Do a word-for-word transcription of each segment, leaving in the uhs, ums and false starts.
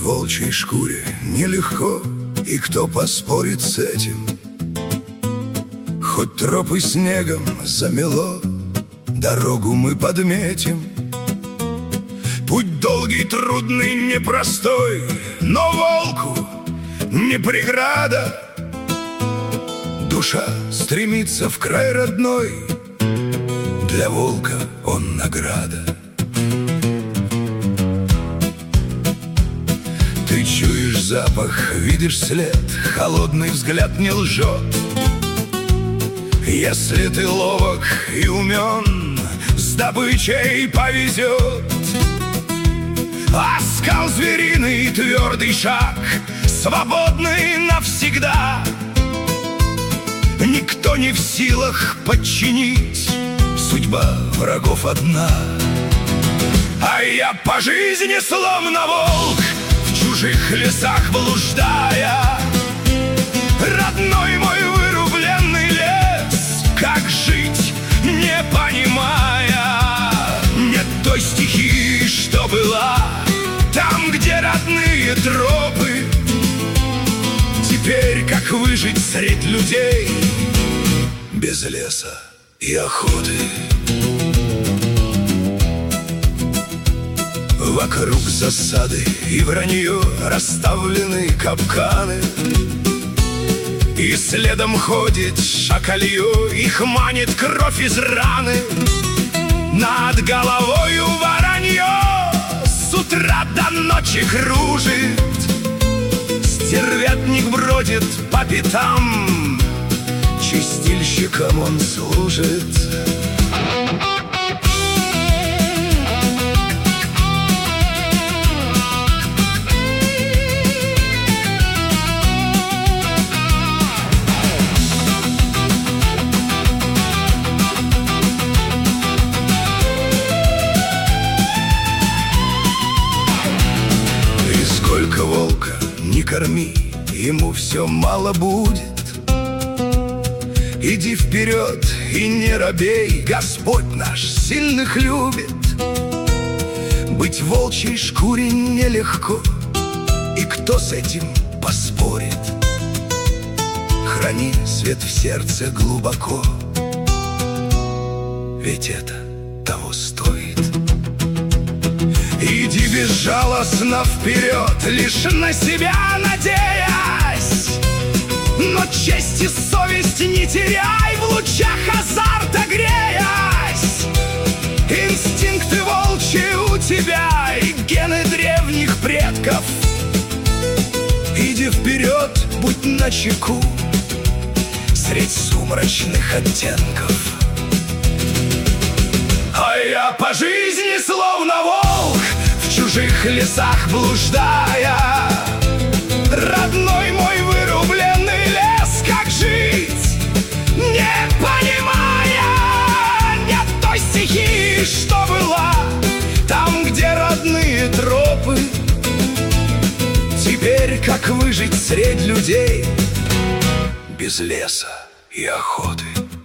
волчьей шкуре нелегко, и кто поспорит с этим? Хоть тропы снегом замело, дорогу мы подметим. Путь долгий, трудный, непростой, но волку не преграда. Душа стремится в край родной, для волка он награда. Ты чуешь запах, видишь след, холодный взгляд не лжет. Если ты ловок и умен, с добычей повезет. А скал звериный, твердый шаг, свободный навсегда. Никто не в силах подчинить, судьба врагов одна. А я по жизни словно волк, в чужих лесах блуждая. Родной мой вырубленный лес, как жить, не понимая. Нет той стихии, что была там, где родные тропы. Теперь как выжить средь людей без леса и охоты? Вокруг засады и вранье, расставлены капканы. И следом ходит шакалье, их манит кровь из раны. Над головою воронье с утра до ночи кружит. Стервятник бродит по пятам, чистильщиком он служит. И сколько волка не корми, ему все мало будет. Иди вперед и не робей, Господь наш сильных любит. Быть в волчьей шкуре нелегко, и кто с этим поспорит? Храни свет в сердце глубоко, ведь это того стоит. Иди безжалостно вперед, лишь на себя надеясь. Но честь и совесть не теряй, в лучах азарта греясь. Инстинкты волчьи у тебя и гены древних предков. Иди вперед, будь начеку средь сумрачных оттенков. А я по жизни словно волк, в чужих лесах блуждая. Родной мой вырубленный лес, как жить, не понимая. Нет той стихии, что была там, где родные тропы. Теперь как выжить средь людей без леса и охоты?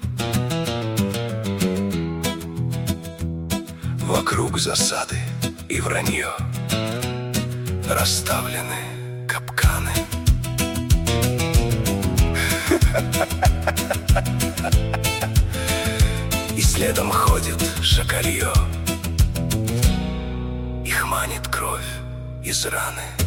Вокруг засады и вранье, расставлены капканы. И следом ходит шакалье, их манит кровь из раны.